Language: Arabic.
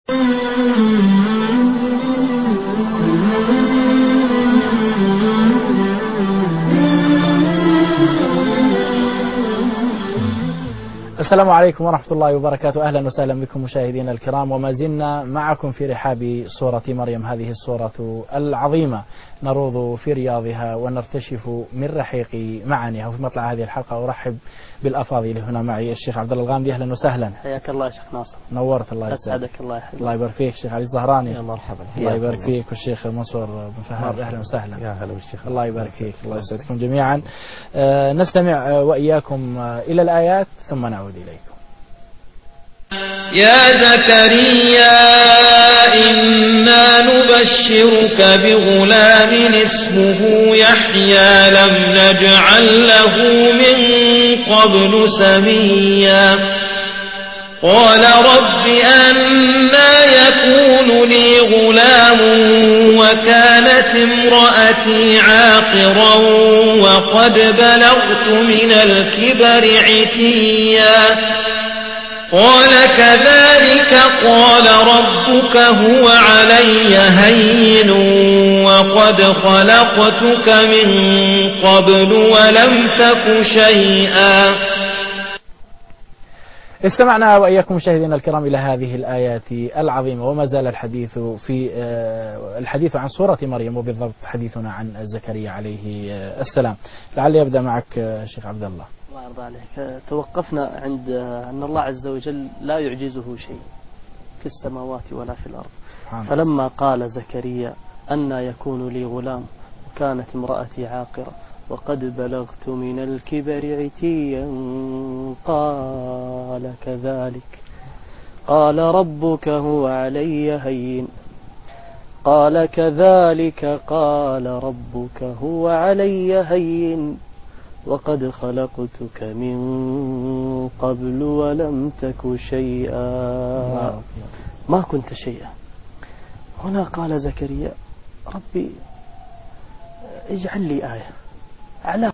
السلام عليكم ورحمة الله وبركاته. أهلا وسهلا بكم مشاهدينا الكرام، وما زلنا معكم في رحاب سورة مريم، هذه السورة العظيمة نروض في رياضها ونرتشف من رحيق معانيها. وفي مطلع هذه الحلقة أرحب بالأفاضل هنا معي الشيخ عبد الله الغامدي. أهلا وسهلا. حياك الله يا شيخ ناصر. نورت. الله يسعدك. أسعدك الله يحفظك. الله يبارك فيك. الشيخ علي الزهراني. يا مرحبا. الله يبارك فيك. والشيخ منصور بن فهد. أهلا وسهلا. يا هلا بالشيخ. الله يبارك فيك. الله يسعدكم جميعا. نستمع وإياكم إلى الآيات ثم نعود إليكم. يا زكريا إنا نبشرك بغلام اسمه يحيى لم نجعل له من قبل سميا قال رب أنى يكون لي غلام وكانت امرأتي عاقرا وقد بلغت من الكبر عتيا قال كذلك قال ربك هو علي هين وقد خلقتك من قبل ولم تك شيئا. استمعنا وإياكم مشاهدينا الكرام إلى هذه الآيات العظيمة، وما زال الحديث عن سورة مريم، وبالضبط حديثنا عن زكريا عليه السلام. لعلي أبدأ معك شيخ عبد الله. الله يرضى عليك. توقفنا عند أن الله عز وجل لا يعجزه شيء في السماوات ولا في الأرض. فلما قال زكريا أنى يكون لي غلام وكانت امرأتي عاقرة وقد بلغت من الكبر عتيا قال كذلك قال ربك هو علي هين قال كذلك قال ربك هو علي هين وقد خلقتك من قبل ولم تك شيئا. ما كنت شيئا. هنا قال زكريا ربي اجعل لي آية على